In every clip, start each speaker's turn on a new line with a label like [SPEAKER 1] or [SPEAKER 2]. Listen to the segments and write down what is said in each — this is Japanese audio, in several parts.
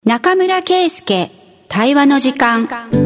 [SPEAKER 1] 中村圭介対話の時間。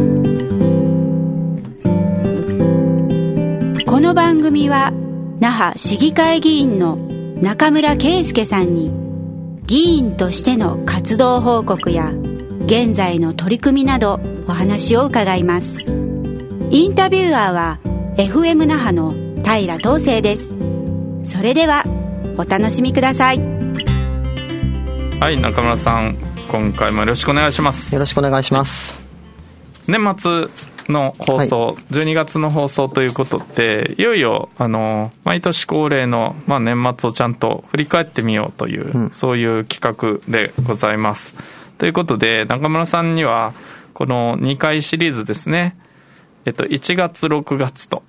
[SPEAKER 1] この番組は那覇市議会議員の中村圭介さんに議員としての活動報告や現在の取り組みなどお話を伺います。インタビュアーは FM 那覇の平東成です。それではお楽しみください。
[SPEAKER 2] はい、中村さん、今回もよろしくお願いします。
[SPEAKER 3] よろしくお願いします。
[SPEAKER 2] 年末の放送、はい、12月の放送ということで、いよいよ毎年恒例の、年末をちゃんと振り返ってみようという、そういう企画でございます。ということで、中村さんにはこの2回シリーズですね、1月6月と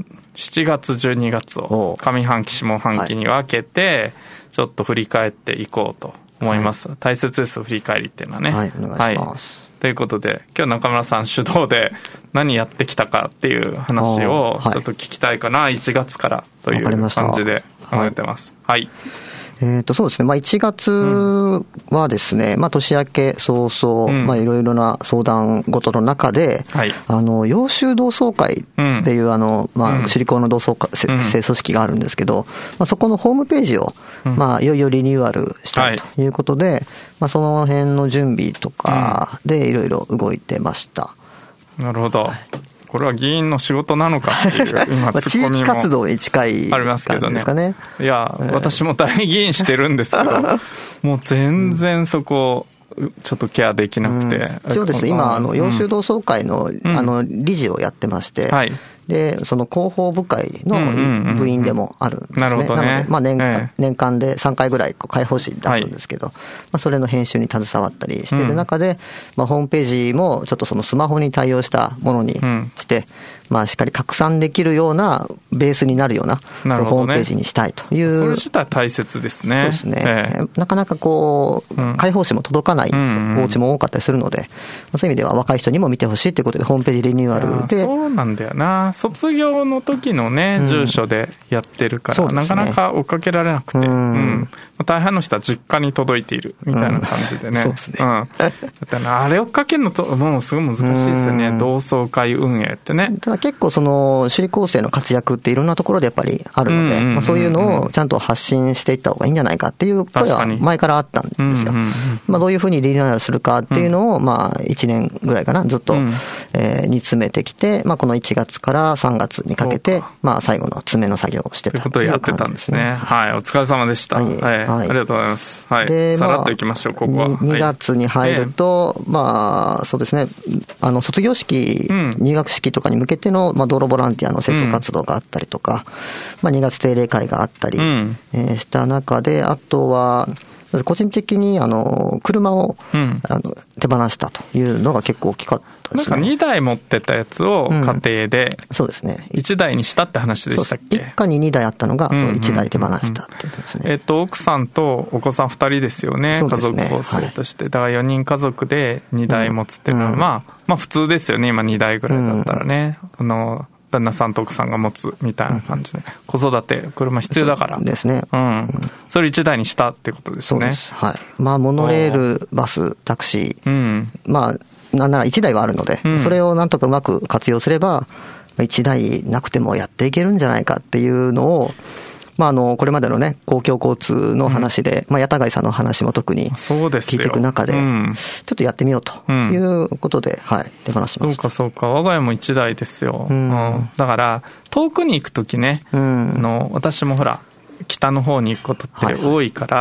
[SPEAKER 2] 7月12月を上半期下半期に分けてちょっと振り返っていこうと思います、はい、大切です振り返りっていうのはね。
[SPEAKER 3] はい、お願いします、
[SPEAKER 2] はい、ということで今日中村さん主導で何やってきたかっていう話をちょっと聞きたいかな、はい、1月からという感じで考えてます。はい、
[SPEAKER 3] そうですね、1月はですね、年明け早々、いろいろな相談事の中で、はい、揚州同窓会っていう首里校の同窓会、組織があるんですけど、そこのホームページを、いよいよリニューアルしたいということで、その辺の準備とかでいろいろ動いてました。
[SPEAKER 2] なるほど。これは議員の仕事なのかっていう今
[SPEAKER 3] ツッコミも地域活動に近い
[SPEAKER 2] ありますけど
[SPEAKER 3] ね。
[SPEAKER 2] いや、私も大議員してるんですけどもう全然そこちょっとケアできなくて、
[SPEAKER 3] そうです。今揚州同窓会の理事をやってまして、はい、でその広報部会の部員でもあるんですね。
[SPEAKER 2] なるほどね。
[SPEAKER 3] なので、年間で3回ぐらい会報誌出すんですけど、それの編集に携わったりしている中で、ホームページもちょっとそのスマホに対応したものにして、しっかり拡散できるようなベースになるようなホームページにしたいという。
[SPEAKER 2] それ自体大切ですね。
[SPEAKER 3] そうですね。なかなか会報誌も届かないお家も多かったりするので、そういう意味では若い人にも見てほしいということでホームページリニューアルで。
[SPEAKER 2] そうなんだよな。卒業の時のね、住所でやってるから、なかなか追っかけられなくて、大半の人は実家に届いているみたいな感じでね。
[SPEAKER 3] そうですね。
[SPEAKER 2] だってあれ追っかけるのともうすごい難しいですよね。同窓会運営ってね。
[SPEAKER 3] ただ結構その首里高生の活躍っていろんなところでやっぱりあるので、そういうのをちゃんと発信していった方がいいんじゃないかっていう声は前からあったんですよ。どういうふうにリニューアルするかっていうのを1年ぐらいかなずっと煮詰めてきて、この1月から3月にかけて最後の詰めの作業をしてた
[SPEAKER 2] ということをやってたんですね。はい、お疲れ様でした。はい、ありがとうございます。はい、さらっといきましょう。ここは
[SPEAKER 3] 2月に入ると、そうですね、卒業式、入学式とかに向けての道路ボランティアの清掃活動があったりとか、2月定例会があったりした中で、あとは個人的に車を手放したというのが結構大きかったですね。
[SPEAKER 2] なんか2台持ってたやつを家庭で
[SPEAKER 3] そうですね、
[SPEAKER 2] 1台にしたって話でしたっけ。
[SPEAKER 3] 一家に2台あったのが1台手放したってことですね。
[SPEAKER 2] 奥さんとお子さん2人ですよね。家族構成として、だから4人家族で2台持つっていうのは普通ですよね。今2台ぐらいだったらね、旦那さんと奥さんが持つみたいな感じで、子育て車必要だから
[SPEAKER 3] ですね。
[SPEAKER 2] それ1台にしたってことですね。
[SPEAKER 3] そうです。はい。モノレール、バス、タクシー、なんなら1台はあるので、それをなんとかうまく活用すれば1台なくてもやっていけるんじゃないかっていうのを、これまでのね、公共交通の話で、八田貝さんの話も特に聞いていく中で、ちょっとやってみようということで、手放しました。
[SPEAKER 2] そうか。我が家も1台ですよ。だから、遠くに行くときね、私もほら、北の方に行くことって多いから、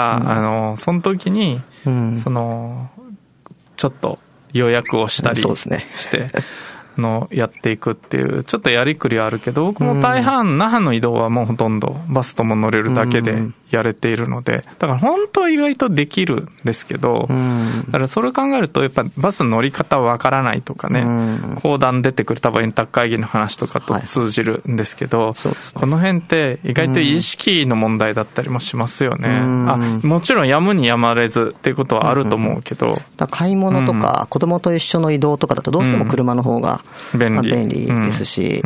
[SPEAKER 2] その時に、ちょっと予約をしたりして、やっていくっていうちょっとやりくりはあるけど、僕も大半那覇の移動はもうほとんどバスとも乗れるだけでやれているので、だから本当は意外とできるんですけど、だからそれを考えるとやっぱバスの乗り方わからないとかね、公団出てくる多分円卓会議の話とかと通じるんですけど、この辺って意外と意識の問題だったりもしますよね。もちろんやむにやまれずっていうことはあると思うけど、
[SPEAKER 3] 買い物とか子供と一緒の移動とかだとどうしても車の方が便利ですし、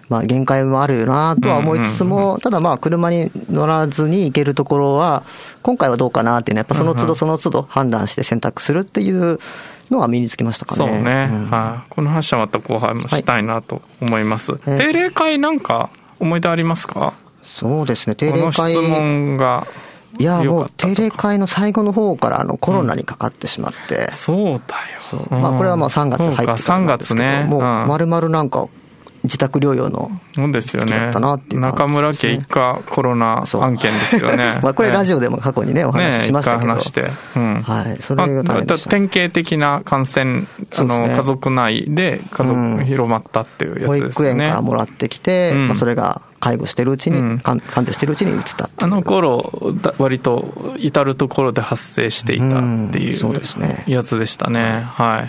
[SPEAKER 3] 限界もあるよなとは思いつつも、ただ車に乗らずに行けるところは、今回はどうかなっていうのは、やっぱその都度その都度判断して選択するっていうのは身につきましたかね。
[SPEAKER 2] そうね。この話はまた後輩もしたいなと思います。定例会なんか思い出ありますか？
[SPEAKER 3] そうですね、定例会。
[SPEAKER 2] この質問が。
[SPEAKER 3] いや、もう定例会の最後の方からコロナにかかってしまって。
[SPEAKER 2] そうだよ。
[SPEAKER 3] これは3月入ってから
[SPEAKER 2] 3月ね。
[SPEAKER 3] もう丸々なんか自宅療養の
[SPEAKER 2] 時期だったなっていう感じですね。中村家一家コロナ案件ですよね。
[SPEAKER 3] これラジオでも過去にね、お話ししましたけど。
[SPEAKER 2] 話して。
[SPEAKER 3] はい。それが大変でした。
[SPEAKER 2] 典型的な感染、家族内で広まったっていうやつですよね。
[SPEAKER 3] 保育園からもらってきて、それが介護してるうちに、看病してるうちに移ったっていう。
[SPEAKER 2] 頃、割と至るところで発生していたっていうやつでしたね。はい。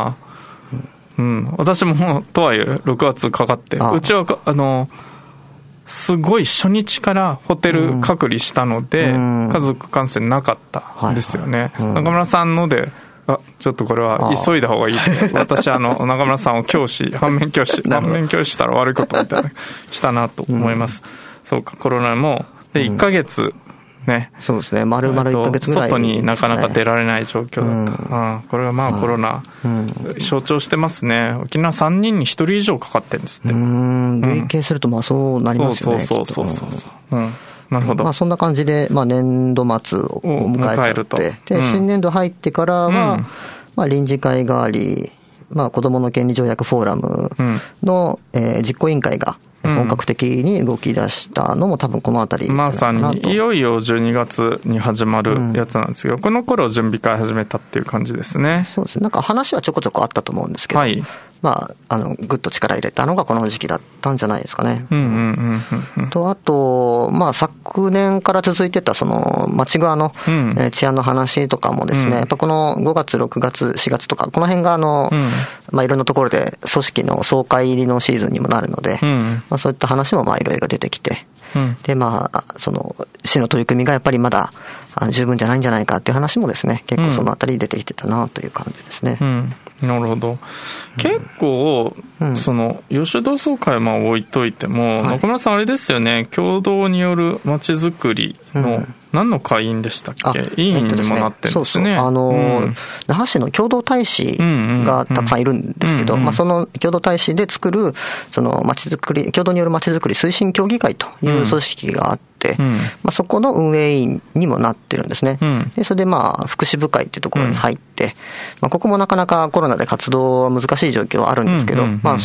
[SPEAKER 2] 私もとはいえ6月かかって、うちはすごい初日からホテル隔離したので、家族感染なかったんですよね。中村さんので、ちょっとこれは急いだ方がいいって。私中村さんを反面教師したら悪いことみたいなしたなと思います。そうか、コロナもで1ヶ月ね。
[SPEAKER 3] そうですね。丸々1ヶ月ぐらい、
[SPEAKER 2] 外になかなか出られない状況だった。これはコロナ、象徴してますね。沖縄3人に1人以上かかってるんですって。
[SPEAKER 3] 累計するとそうなりますよね。
[SPEAKER 2] そう。なるほど。
[SPEAKER 3] そんな感じで、年度末を迎えちゃって。で、新年度入ってからは、臨時会があり、子どもの権利条約フォーラムの、実行委員会が、本格的に動き出したのも多分このあたり
[SPEAKER 2] まさにいよいよ12月に始まるやつなんですけど、この頃準備会始めたっていう感じですね。
[SPEAKER 3] そうですね。なんか話はちょこちょこあったと思うんですけど、ぐっと力入れたのがこの時期だったんじゃないですかね。あと、昨年から続いてた町側の治安の話とかもですね、やっぱこの5月、6月、4月とか、この辺がいろんなところで組織の総会入りのシーズンにもなるので、そういった話もいろいろ出てきて、で、市の取り組みがやっぱりまだ十分じゃないんじゃないかっていう話もですね、結構そのあたり出てきてたなという感じですね。
[SPEAKER 2] なるほど。結構、吉同窓会は置いといても、中村さんあれですよね、共同による街づくりの、何の会員でしたっけ？委員にもなってるんですね。
[SPEAKER 3] 那覇市の共同大使がたくさんいるんですけど、その共同大使で作る、街づくり、共同による街づくり推進協議会という組織があって、そこの運営委員にもなってるんですね。で、それで福祉部会っていうところに入って、ここもなかなかコロナで活動は難しい状況はあるんですけど、今回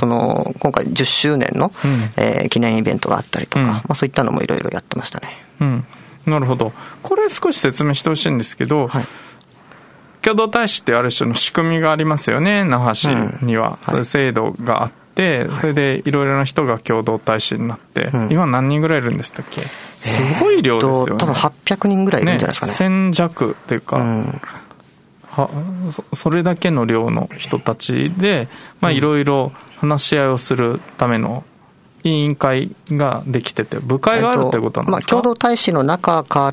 [SPEAKER 3] 10周年の、記念イベントがあったりとか、そういったのもいろいろやってましたね。
[SPEAKER 2] なるほど。これ少し説明してほしいんですけど、共同大使ってある種の仕組みがありますよね、那覇市には。そういう制度があって、それでいろいろな人が共同大使になって、今何人ぐらいいるんでしたっけ？すごい量ですよね。
[SPEAKER 3] 多分800人ぐらいいるんじゃないですかね。
[SPEAKER 2] 1000弱っていうか、それだけの量の人たちで、いろいろ話し合いをするための委員会ができてて、部会があるってことなんですか？
[SPEAKER 3] 共同大使の中から、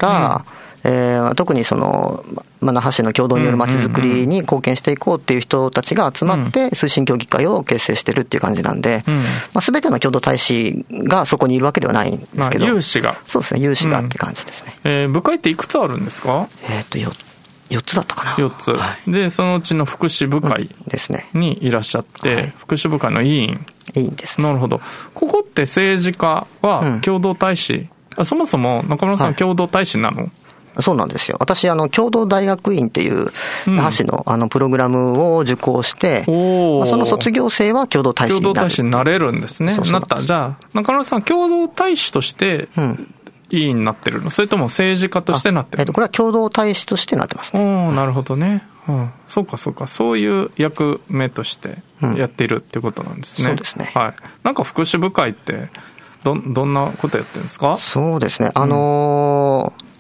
[SPEAKER 3] 特に那覇市の共同による街づくりに貢献していこうっていう人たちが集まって推進協議会を結成してるっていう感じなんで、全ての共同大使がそこにいるわけではないんですけど、
[SPEAKER 2] 有志が。
[SPEAKER 3] そうですね、有志がって感じですね。
[SPEAKER 2] 部会っていくつあるんですか
[SPEAKER 3] ？4つだったかな。
[SPEAKER 2] 4つ。で、そのうちの福祉部会にいらっしゃって、福祉部会の委員。
[SPEAKER 3] 委員ですね。
[SPEAKER 2] なるほど。ここって政治家は共同大使、そもそも中村さん共同大使なの？
[SPEAKER 3] そうなんですよ。私、共同大学院っていう、那覇市のプログラムを受講して、その卒業生は共同大使になる。
[SPEAKER 2] 共同大使になれるんですね。なった。じゃあ、中村さん、共同大使として、委員になってるの？それとも政治家としてなってるの？
[SPEAKER 3] これは共同大使としてなってますね。
[SPEAKER 2] なるほどね。そうか。そういう役目としてやっているってことなんですね。
[SPEAKER 3] そうですね。
[SPEAKER 2] なんか福祉部会って、どんなことやってるんですか？
[SPEAKER 3] そうですね。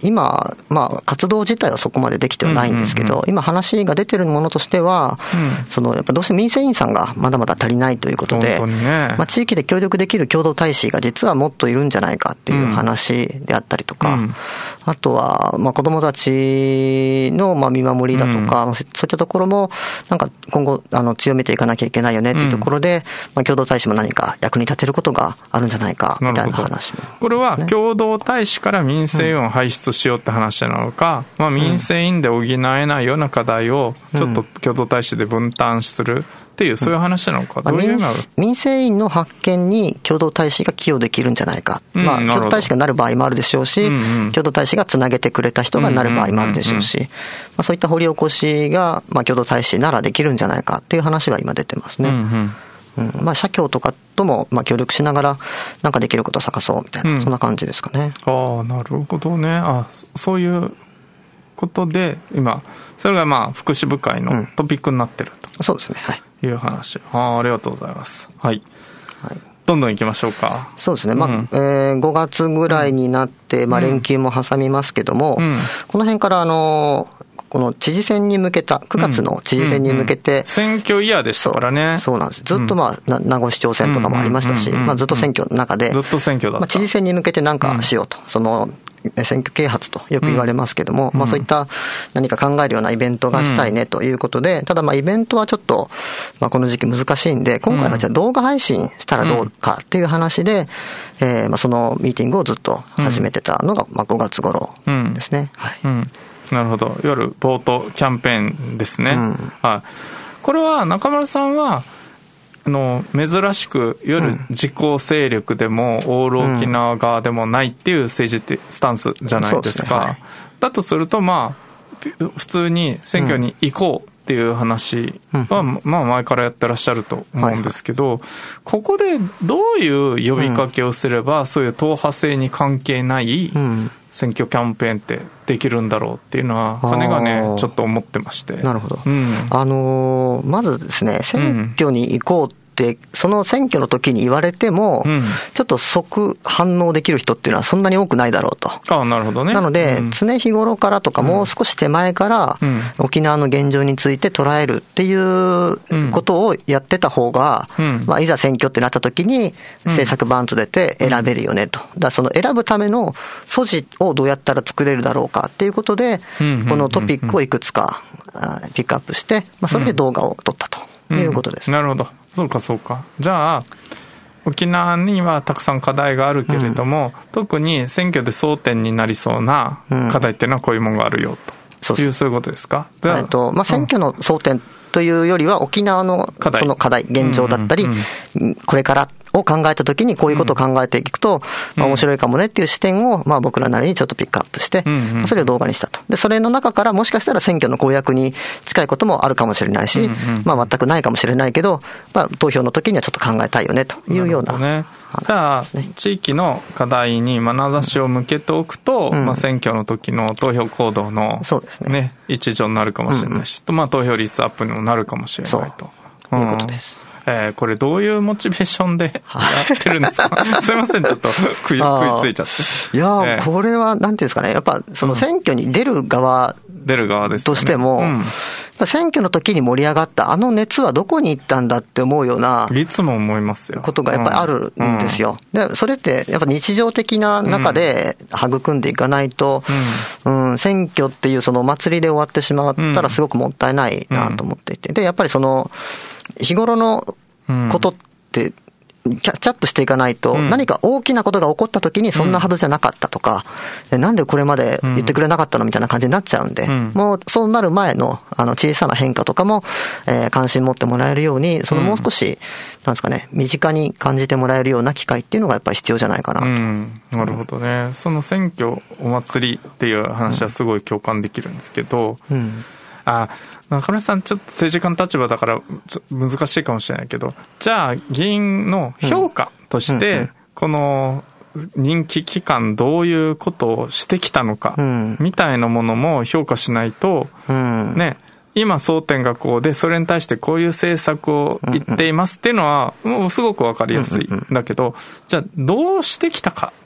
[SPEAKER 3] 今、活動自体はそこまでできてはないんですけど、今話が出てるものとしては、やっぱどうしても民生委員さんがまだまだ足りないということで、地域で協力できる共同大使が実はもっといるんじゃないかっていう話であったりとか、あとは、子供たちの見守りだとか、そういったところも、なんか今後、強めていかなきゃいけないよねっていうところで、共同大使も何か役に立てることがあるんじゃないか、みたいな話も、ね。
[SPEAKER 2] これは共同大使から民生委員を輩出しようって話なのか、民生委員で補えないような課題を、ちょっと共同大使で分担するっていう、そういう話なのか、どういう
[SPEAKER 3] 民生委員の発見に共同大使が寄与できるんじゃないか。共同大使がなる場合もあるでしょうし、共同大使がつなげてくれた人がなる場合もあるでしょうし、そういった掘り起こしが、共同大使ならできるんじゃないかっていう話が今出てますね。社協とかとも協力しながらなんかできることを探そうみたいな、そんな感じですかね。
[SPEAKER 2] なるほどね。そういうことで今それが福祉部会のトピックになってると、
[SPEAKER 3] そうですね。はい。
[SPEAKER 2] いう話。ありがとうございます。はい。どんどん行きましょうか。
[SPEAKER 3] そうですね。5月ぐらいになって、連休も挟みますけども、この辺からこの知事選に向けた、9月の知事選に向けて、
[SPEAKER 2] 選挙イヤーでしたからね。
[SPEAKER 3] そうなんです。ずっと名護市長選とかもありましたし、ずっと選挙の中で、
[SPEAKER 2] ずっと選挙だった。
[SPEAKER 3] 知事選に向けて何かしようと、選挙啓発とよく言われますけども、そういった何か考えるようなイベントがしたいねということで、ただイベントはちょっと、この時期難しいんで、今回はじゃあ動画配信したらどうかっていう話で、そのミーティングをずっと始めてたのが、5月頃ですね。はい。
[SPEAKER 2] なるほど。夜ボートキャンペーンですね。これは中村さんは珍しくいわゆる自公勢力でもオール沖縄側でもないっていう政治スタンスじゃないですか。だとすると普通に選挙に行こうっていう話は前からやってらっしゃると思うんですけど、ここでどういう呼びかけをすればそういう党派性に関係ない選挙キャンペーンってできるんだろうっていうのは金がねちょっと思ってまして。
[SPEAKER 3] なるほど。まずですね、選挙に行こうってその選挙の時に言われても、ちょっと即反応できる人っていうのはそんなに多くないだろうと。
[SPEAKER 2] なるほどね。
[SPEAKER 3] なので、常日頃からとかもう少し手前から、沖縄の現状について捉えるっていうことをやってた方が、いざ選挙ってなった時に政策バンと出て選べるよねと。だからその選ぶための素地をどうやったら作れるだろうかっていうことで、このトピックをいくつかピックアップして、それで動画を撮ったということです。
[SPEAKER 2] なるほど。そうか。じゃあ、沖縄にはたくさん課題があるけれども、特に選挙で争点になりそうな課題っていうのはこういうものがあるよという、そういうことですか？
[SPEAKER 3] 選挙の争点というよりは、沖縄のその課題、現状だったり、これからを考えたときにこういうことを考えていくと、面白いかもねっていう視点を、僕らなりにちょっとピックアップして、それを動画にしたと。で、それの中からもしかしたら選挙の公約に近いこともあるかもしれないし、全くないかもしれないけど、投票の時にはちょっと考えたいよねというような。
[SPEAKER 2] じゃあ、地域の課題に眼差しを向けておくと、選挙の時の投票行動の一助になるかもしれないし、投票率アップにもなるかもしれないと。
[SPEAKER 3] そういうことです。
[SPEAKER 2] これどういうモチベーションでやってるんですか？すいません、ちょっと食いついちゃって。
[SPEAKER 3] いや、これはなんていうんですかね、やっぱその選挙に出る側としても、選挙の時に盛り上がったあの熱はどこに行ったんだって思うような、
[SPEAKER 2] いつも思いますよ。
[SPEAKER 3] ことがやっぱりあるんですよ。で、それってやっぱ日常的な中で育んでいかないと、選挙っていうそのお祭りで終わってしまったらすごくもったいないなと思っていて、で、やっぱりその日頃のことってキャッチアップしていかないと、何か大きなことが起こった時にそんなはずじゃなかったとか、なんでこれまで言ってくれなかったのみたいな感じになっちゃうんで、もうそうなる前の小さな変化とかも関心持ってもらえるように、そのもう少しなんですかね、身近に感じてもらえるような機会っていうのがやっぱり必要じゃないかなと。
[SPEAKER 2] なるほどね。その選挙お祭りっていう話はすごい共感できるんですけど、中村さんちょっと政治家の立場だから難しいかもしれないけど、じゃあ議員の評価としてこの任期期間どういうことをしてきたのかみたいなものも評価しないと、ね、今争点がこうでそれに対してこういう政策を言っていますっていうのはもうすごくわかりやすいんだけど、じゃあどうしてきたかっ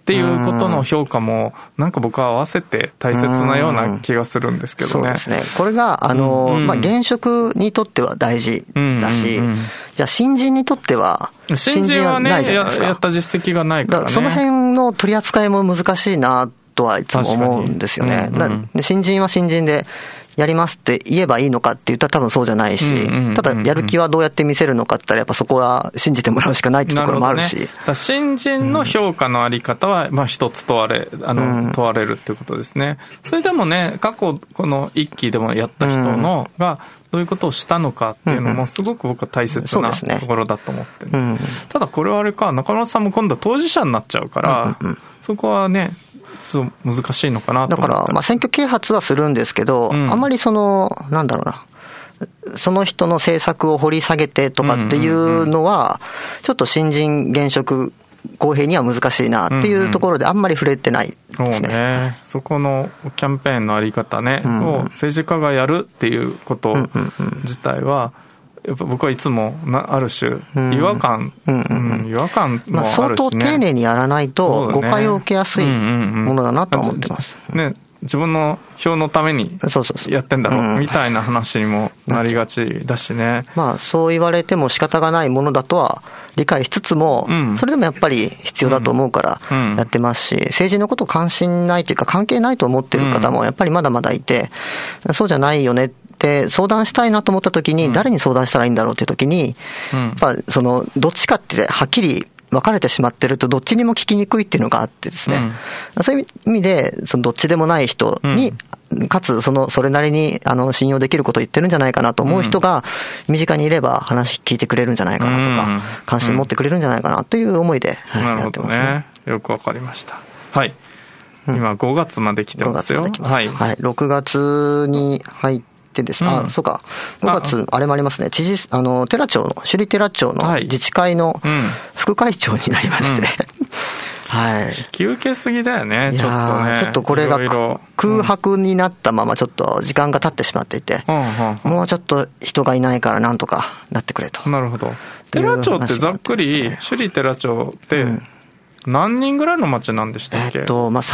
[SPEAKER 2] っていうことの評価もなんか僕は合わせて大切なような気がするんですけどね。
[SPEAKER 3] そうですね。これが現職にとっては大事だし、じゃあ新人にとっては
[SPEAKER 2] 新人はねやった実績がないからね。
[SPEAKER 3] その辺の取り扱いも難しいなとはいつも思うんですよね。新人は新人でやりますって言えばいいのかって言ったら多分そうじゃないし、ただやる気はどうやって見せるのかって言ったらやっぱそこは信じてもらうしかないってところもあるし。
[SPEAKER 2] 新人の評価のあり方はまあ一つ問われるっていうことですね。それでもね、過去この一期でもやった人のがどういうことをしたのかっていうのもすごく僕は大切なところだと思って、ただこれはあれか、中村さんも今度は当事者になっちゃうから、そこはね難しいのかなと思って。
[SPEAKER 3] だから、選挙啓発はするんですけど、あまりなんだろうな、その人の政策を掘り下げてとかっていうのは、ちょっと新人現職公平には難しいなっていうところであんまり触れてないですね。
[SPEAKER 2] そうね。そこのキャンペーンのあり方ね、を政治家がやるっていうこと自体は、やっぱ僕はいつもある種違和感もあるしね。
[SPEAKER 3] 相当丁寧にやらないと誤解を受けやすいものだなと思ってます。
[SPEAKER 2] ね、自分の票のためにやってんだろうみたいな話にもなりがちだしね。
[SPEAKER 3] そう言われても仕方がないものだとは理解しつつも、それでもやっぱり必要だと思うからやってますし、政治のこと関心ないというか関係ないと思ってる方もやっぱりまだまだいて、そうじゃないよねって相談したいなと思った時に誰に相談したらいいんだろうっていう時に、やっぱどっちかってはっきり分かれてしまってるとどっちにも聞きにくいっていうのがあってですね、そういう意味でどっちでもない人に、かつそれなりに信用できることを言ってるんじゃないかなと思う人が身近にいれば話聞いてくれるんじゃないかなとか、関心持ってくれるんじゃないかなという思いでやってますね。
[SPEAKER 2] なるほどね。よくわかりました。はい。今5月まで来てますよ。はい。
[SPEAKER 3] 6月に入ってですね、そうか、5月、あれもありますね、寺町の、首里寺町の自治会の副会長になりまして、
[SPEAKER 2] 引き受けすぎだよね、ちょっとね。
[SPEAKER 3] ちょっとこれが空白になったままちょっと時間が経ってしまっていて、もうちょっと人がいないからなんとかなってくれと。
[SPEAKER 2] なるほほど。寺町ってざっくり、首里寺町って、何人ぐらいの町なんでしたっけ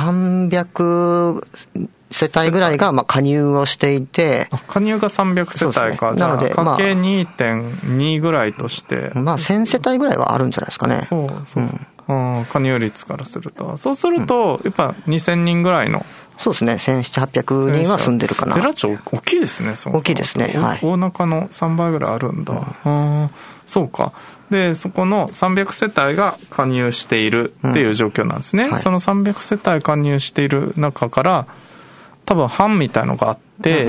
[SPEAKER 3] ？300世帯ぐらいが加入をしていて、
[SPEAKER 2] 加入が300世帯か。じゃあ家計 2.2 ぐらいとして、
[SPEAKER 3] 1000世帯ぐらいはあるんじゃないですかね。
[SPEAKER 2] 加入率からすると、そうするとやっぱ2000人ぐらいの、
[SPEAKER 3] そうですね、1700、800人は住んでるかな。
[SPEAKER 2] 寺町大きいですね。
[SPEAKER 3] 大きいですね。
[SPEAKER 2] 大中の3倍ぐらいあるんだ。そうか。でそこの300世帯が加入しているっていう状況なんですね。その300世帯加入している中から多分班みたいのがあって、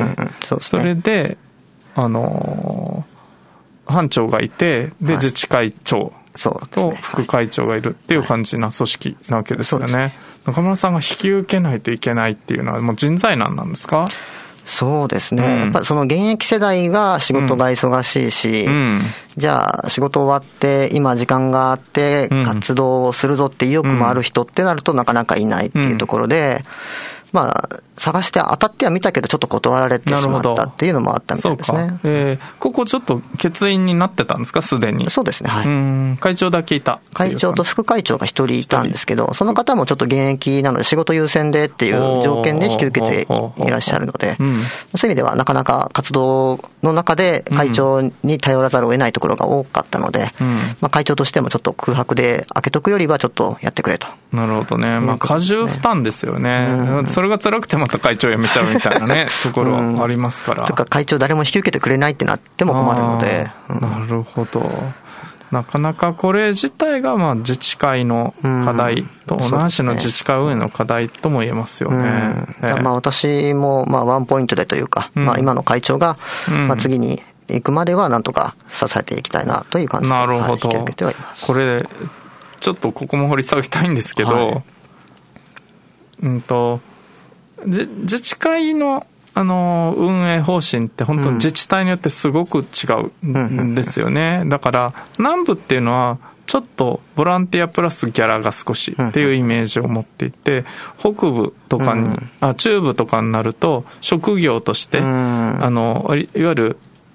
[SPEAKER 2] それで班長がいて、で自治会長と副会長がいるっていう感じな組織なわけですよね。中村さんが引き受けないといけないっていうのはもう人材難なんですか？
[SPEAKER 3] そうですね、やっぱりその現役世代が仕事が忙しいし、じゃあ仕事終わって今時間があって活動をするぞって意欲もある人ってなるとなかなかいないっていうところで、探して当たってはみたけどちょっと断られてしまったっていうのもあったみたいですね。
[SPEAKER 2] ここちょっと欠員になってたんですか、すでに？
[SPEAKER 3] そうですね、
[SPEAKER 2] 会長だけいた。
[SPEAKER 3] 会長と副会長が一人いたんですけど、その方もちょっと現役なので仕事優先でっていう条件で引き受けていらっしゃるので、そういう意味ではなかなか活動の中で会長に頼らざるを得ないところが多かったので、会長としてもちょっと空白で開けとくよりはちょっとやってくれと。
[SPEAKER 2] なるほどね。過重負担ですよね。それが辛くてまた会長辞めちゃうみたいなねところはありますから。
[SPEAKER 3] とか会長誰も引き受けてくれないってなっても困るので。
[SPEAKER 2] なるほど。なかなかこれ自体が自治会の課題と同じの自治会運営の課題とも言えますよね。
[SPEAKER 3] 私もワンポイントでというか、今の会長が次に行くまではなんとか支えていきたいなという感じで引き受けてはいます。
[SPEAKER 2] これちょっとここも掘り下げたいんですけど、自治会の運営方針って本当に自治体によってすごく違うんですよね。だから南部っていうのはちょっとボランティアプラスギャラが少しっていうイメージを持っていて、北部とかに、中部とかになると職業として、いわゆる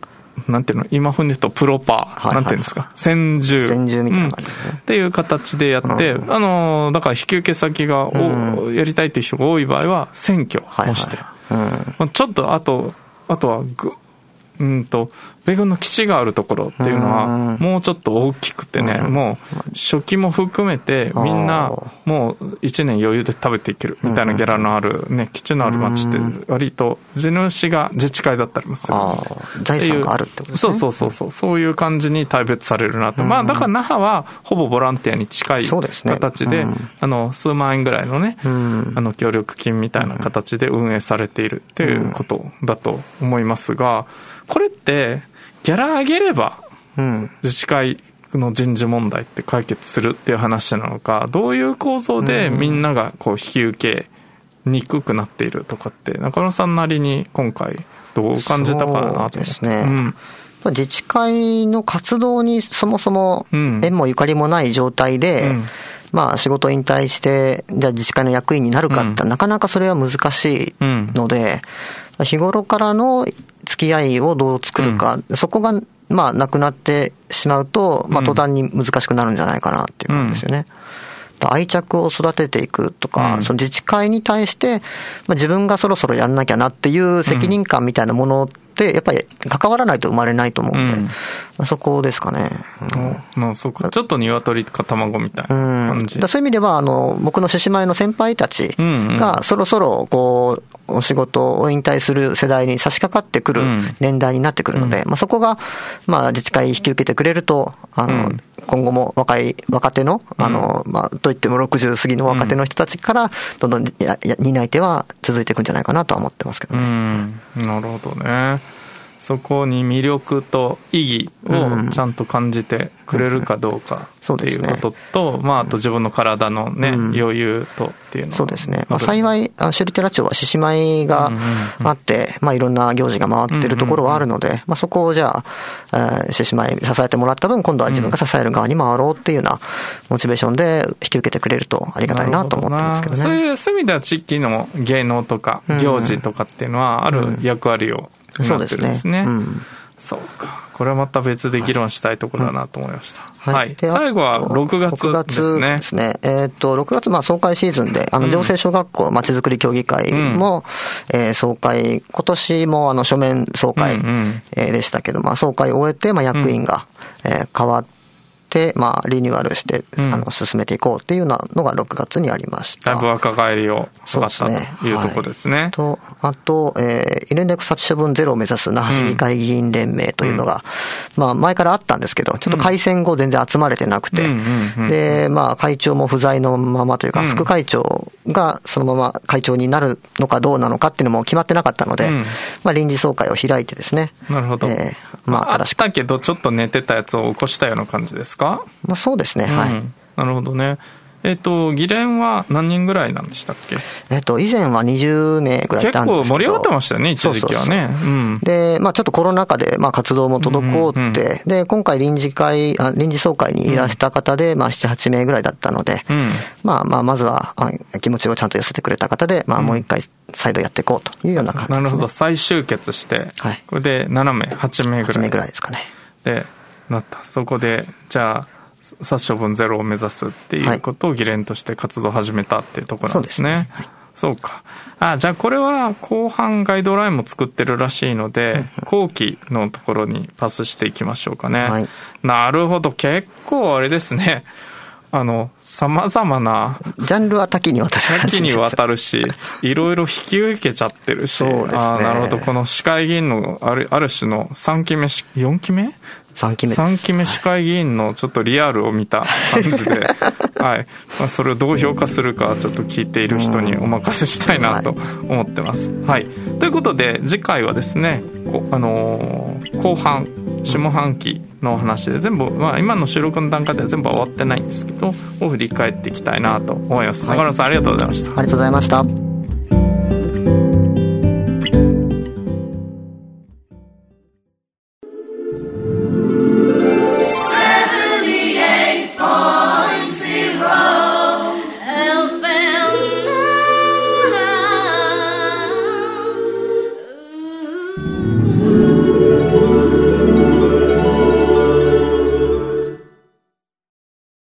[SPEAKER 2] なんていうの、今風に言うとプロパー、なんていうんですか、専従
[SPEAKER 3] みたいな感じですね。
[SPEAKER 2] っていう形でやって、だから引き受け先が、やりたいっていう人が多い場合は、選挙をして、ちょっとあとは米軍の基地があるところっていうのはもうちょっと大きくてね、もう初期も含めてみんなもう1年余裕で食べていけるみたいなギャラのあるね、基地のある町って割と地主が自治会だったりもする
[SPEAKER 3] 財産があるってことですね。
[SPEAKER 2] そういう感じに大別されるなと。まあだから那覇はほぼボランティアに近い形で、数万円ぐらいのね、協力金みたいな形で運営されているっていうことだと思いますが、これってギャラ上げれば自治会の人事問題って解決するっていう話なのか、どういう構造でみんながこう引き受けにくくなっているとかって、中野さんなりに今回どう感じたかなと思って。
[SPEAKER 3] そうですね。自治会の活動にそもそも縁もゆかりもない状態で、まあ仕事引退してじゃあ自治会の役員になるかって、なかなかそれは難しいので、日頃からの付き合いをどう作るか、そこがまあなくなってしまうと、まあ途端に難しくなるんじゃないかなっていう感じですよね。愛着を育てていくとか、その自治会に対して、まあ、自分がそろそろやんなきゃなっていう責任感みたいなものってやっぱり関わらないと生まれないと思うんで、そこですかね。
[SPEAKER 2] そうか。ちょっと鶏か卵みたいな感じ。
[SPEAKER 3] そういう意味では僕の獅子舞の先輩たちがそろそろこうお仕事を引退する世代に差し掛かってくる年代になってくるので、まあ、そこがまあ自治会引き受けてくれると今後も若手のまあといっても60過ぎの若手の人たちからどんどん担い手は続いていくんじゃないかなとは思ってますけどね。
[SPEAKER 2] なるほどね。そこに魅力と意義をちゃんと感じてくれるかどうかっていうことと、まああと自分の体のね、余裕とっていうのは。
[SPEAKER 3] そうですね。まあ幸い首里寺町は獅子舞があって、まあいろんな行事が回ってるところはあるので、まあそこをじゃあ獅子舞支えてもらった分、今度は自分が支える側に回ろうっていうようなモチベーションで引き受けてくれるとありがたいなと思ってますけどね。
[SPEAKER 2] そういう意味では地域の芸能とか行事とかっていうのはある役割をそうですね。そうか。これはまた別で議論したいところだなと思いました。はい。最後は6月ですね。
[SPEAKER 3] ですね。6月、まあ、総会シーズンで、行政小学校まちづくり協議会も、総会、今年も書面総会でしたけど、まあ、総会を終えて、まあ、役員が変わって、まあ、リニューアルして、進めていこうっていうようなのが6月にありました。
[SPEAKER 2] だいぶ若返りを図ったというところですね。
[SPEAKER 3] あと、犬猫殺処分ゼロを目指す那覇市議会議員連盟というのが、まあ、前からあったんですけど、ちょっと改選後全然集まれてなくて、で、まあ、会長も不在のままというか、副会長がそのまま会長になるのかどうなのかっていうのも決まってなかったので、まあ、臨時総会を開いてですね。
[SPEAKER 2] なるほど。まあ、あったけど、ちょっと寝てたやつを起こしたような感じですか？
[SPEAKER 3] まあ、そうですね、はい。
[SPEAKER 2] なるほどね。議連は何人ぐらいなんでしたっけ？
[SPEAKER 3] 以前は20名ぐらいいたんですけど。
[SPEAKER 2] 結構盛り上がってましたよね、一時期はね。
[SPEAKER 3] で、まあちょっとコロナ禍で、まあ活動も滞って、で、今回臨時総会にいらした方で、まあ7、8名ぐらいだったので、まあまずは気持ちをちゃんと寄せてくれた方で、まあもう一回再度やっていこうというような感じですね。
[SPEAKER 2] なるほど、再集結して、これで7名、8名ぐらい。
[SPEAKER 3] 8名ぐらいですかね。
[SPEAKER 2] で、なった。そこで、じゃあ、殺処分ゼロを目指すっていうことを議連として活動を始めたっていうところなんですね。そうか。じゃあこれは後半ガイドラインも作ってるらしいので、後期のところにパスしていきましょうかね。なるほど。結構あれですね。様々な。
[SPEAKER 3] ジャンルは多岐にわたる。
[SPEAKER 2] 多岐にわたるし、いろいろ引き受けちゃってるし。
[SPEAKER 3] そうですね。
[SPEAKER 2] なるほど。この市会議員のある種の3期目、4期目
[SPEAKER 3] 3期目です。
[SPEAKER 2] 3期目市会議員のちょっとリアルを見た感じで、はい。まあ、それをどう評価するかちょっと聞いている人にお任せしたいなと思ってます。はい。ということで、次回はですね、後半、下半期の話で全部、まあ今の収録の段階では全部終わってないんですけど、を振り返っていきたいなと思います。中野さんありがとうございました。
[SPEAKER 3] ありがとうございました。